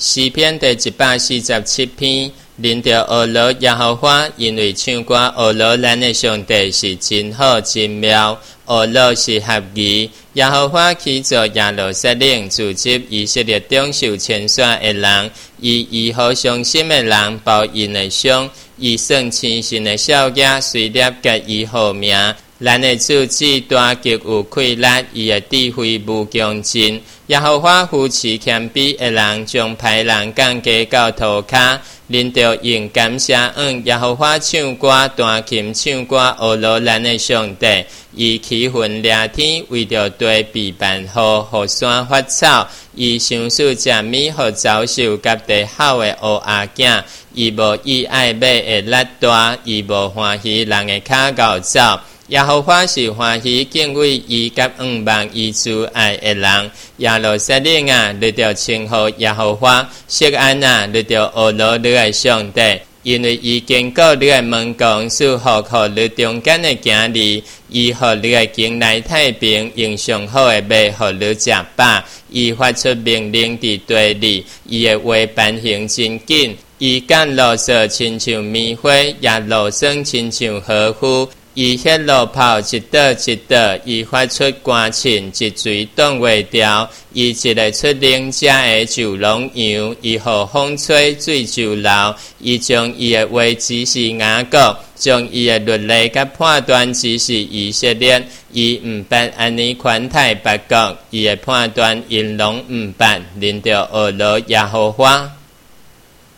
诗篇第147篇，领着俄罗耶和华，因为唱歌俄罗咱的上帝是真好真妙，俄罗是合宜。耶和华起造耶路撒冷，组织以色列中受牵线的人，伊好伤心的人报因的伤，伊算亲信的少爷，随列甲伊好名。咱的主旨大极有气力，伊的智慧无穷尽。耶和华扶持谦卑的人，将歹人降低到涂骹。恁着用感谢耶和华唱歌，弹琴唱歌，俄罗咱的上帝。伊起云掠天，为着地避办雨，互山发草。伊想使食米，互走兽甲地好的乌鸦囝。伊无意爱马的力大，伊无欢喜人的骹咬走。耶和华是欢喜敬畏伊甲仰望伊慈爱的人。耶路撒冷啊，你着称呼耶和华；锡安啊，你着俄罗你的上帝。因为伊坚固你的门框，使福互你中间的行李，伊互你的境内太平，用上好的马互你食饱。伊发出命令伫地里，伊的话颁行真紧。伊降落雪亲像棉花，也落霜亲像荷夫。伊迄路跑一倒一倒，伊发出歌琴，一嘴挡袂掉。伊一个出灵者的就龙羊，伊互风吹水就流。伊将伊的话指示雅各，将伊的律例甲判断指示以色列。伊毋捌安尼宽待别国，伊的判断因拢毋捌，领着俄罗耶和华。